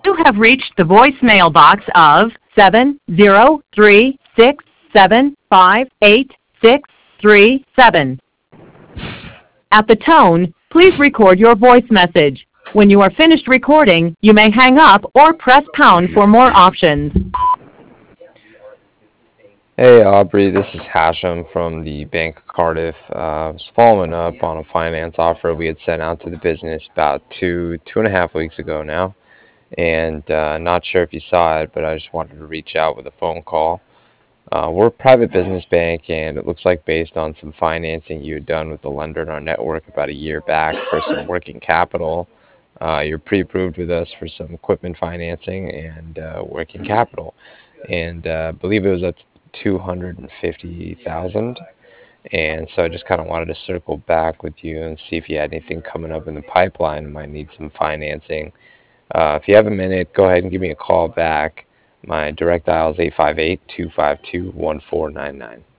You have reached the voicemail box of 70367588637. At the tone, please record your voice message. When you are finished recording, you may hang up or press pound for more options. Hey Aubrey, this is Hashem from the Bank of Cardiff. Was following up on a finance offer we had sent out to the business about two and a half weeks ago now, and not sure if you saw it, but I just wanted to reach out with a phone call. We're a private business bank, and it looks like based on some financing you had done with the lender in our network about a year back for some working capital, you're pre-approved with us for some equipment financing and working capital, and I believe it was at 250,000. And so I just kind of wanted to circle back with you and see if you had anything coming up in the pipeline. Might need some financing. If you have a minute, go ahead and give me a call back. My direct dial is 858-252-1499.